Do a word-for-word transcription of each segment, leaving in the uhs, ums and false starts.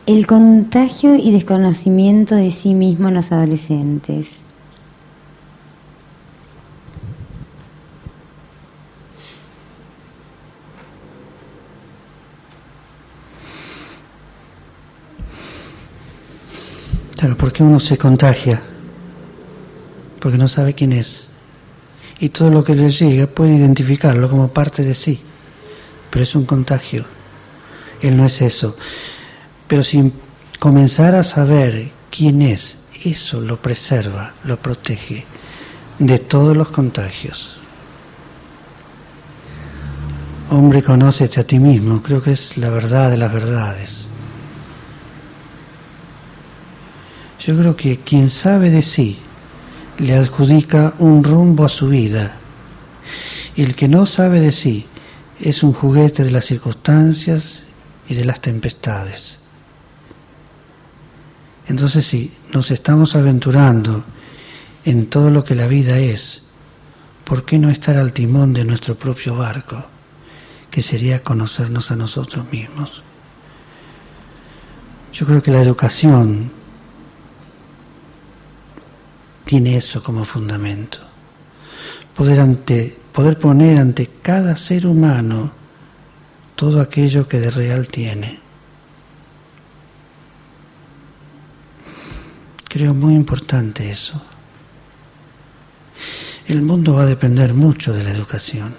El contagio y desconocimiento de sí mismo en los adolescentes. Claro, porque uno se contagia, porque no sabe quién es. Y todo lo que le llega puede identificarlo como parte de sí, pero es un contagio. Él no es eso. Pero si comenzara a saber quién es, eso lo preserva, lo protege de todos los contagios. Hombre, conócete a ti mismo, creo que es la verdad de las verdades. Yo creo que quien sabe de sí le adjudica un rumbo a su vida, y el que no sabe de sí es un juguete de las circunstancias y de las tempestades. Entonces, si nos estamos aventurando en todo lo que la vida es, ¿por qué no estar al timón de nuestro propio barco, que sería conocernos a nosotros mismos? Yo creo que la educación tiene eso como fundamento. Poder, ante, poder poner ante cada ser humano todo aquello que de real tiene. Creo muy importante eso. El mundo va a depender mucho de la educación.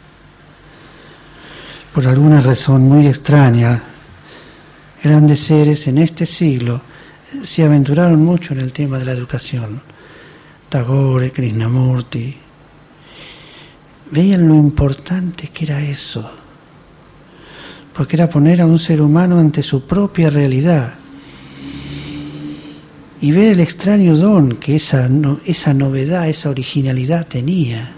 Por alguna razón muy extraña, grandes seres en este siglo se aventuraron mucho en el tema de la educación. Tagore, Krishnamurti, veían lo importante que era eso, porque era poner a un ser humano ante su propia realidad y ver el extraño don que esa, no, esa novedad, esa originalidad tenía.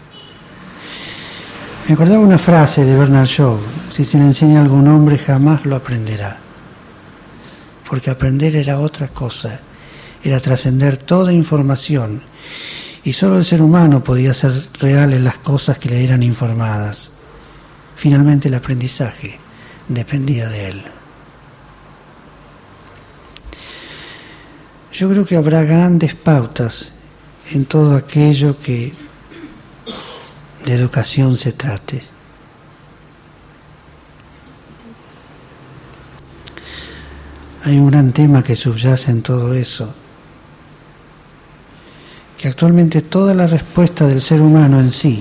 Me acordaba una frase de Bernard Shaw: si se le enseña a algún hombre jamás lo aprenderá, porque aprender era otra cosa, era trascender toda información, y solo el ser humano podía hacer reales las cosas que le eran informadas. Finalmente el aprendizaje dependía de él. Yo creo que habrá grandes pautas en todo aquello que de educación se trate. Hay un gran tema que subyace en todo eso, que actualmente toda la respuesta del ser humano en sí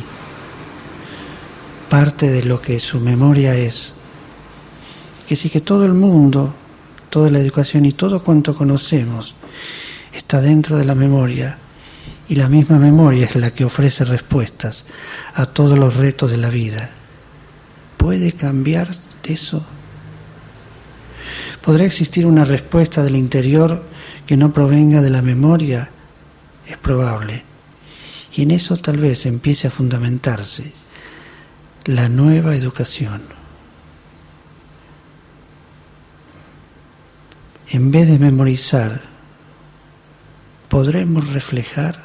parte de lo que su memoria es, que sí que todo el mundo, toda la educación y todo cuanto conocemos está dentro de la memoria, y la misma memoria es la que ofrece respuestas a todos los retos de la vida. ¿Puede cambiar eso? ¿Podrá existir una respuesta del interior que no provenga de la memoria? Es probable. Y en eso tal vez empiece a fundamentarse la nueva educación. En vez de memorizar, ¿podremos reflejar?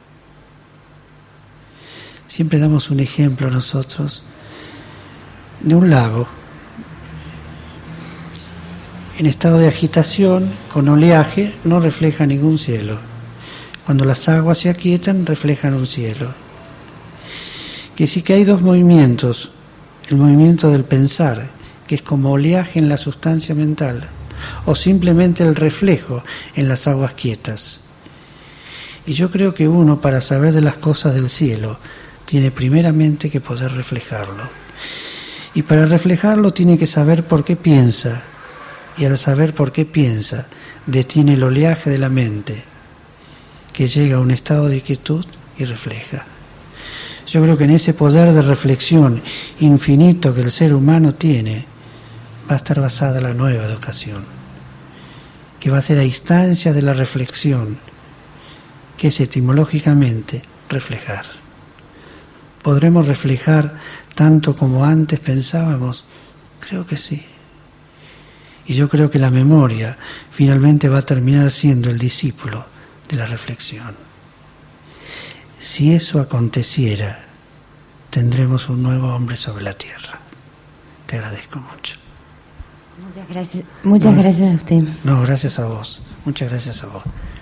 Siempre damos un ejemplo nosotros de un lago en estado de agitación, con oleaje, no refleja ningún cielo. Cuando las aguas se aquietan, reflejan un cielo. Que sí que hay dos movimientos: el movimiento del pensar, que es como oleaje en la sustancia mental, o simplemente el reflejo en las aguas quietas. Y yo creo que uno, para saber de las cosas del cielo, tiene primeramente que poder reflejarlo. Y para reflejarlo tiene que saber por qué piensa, y al saber por qué piensa, detiene el oleaje de la mente, que llega a un estado de quietud y refleja. Yo creo que en ese poder de reflexión infinito que el ser humano tiene, va a estar basada la nueva educación, que va a ser a instancia de la reflexión, que es etimológicamente reflejar. ¿Podremos reflejar tanto como antes pensábamos? Creo que sí. Y yo creo que la memoria finalmente va a terminar siendo el discípulo de la reflexión. Si eso aconteciera, tendremos un nuevo hombre sobre la tierra. Te agradezco mucho. Muchas gracias, muchas no, gracias a usted. No, gracias a vos. Muchas gracias a vos.